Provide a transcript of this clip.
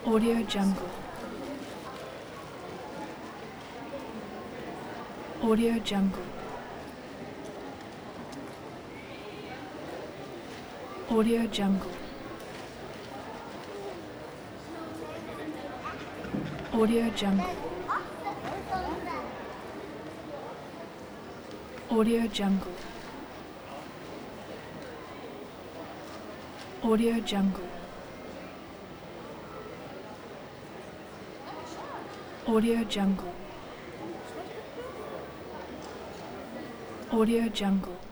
Audio Jungle. Audio Jungle. Audio Jungle. Audio Jungle. Audio Jungle. Audio Jungle. Audio Jungle. Audio Jungle.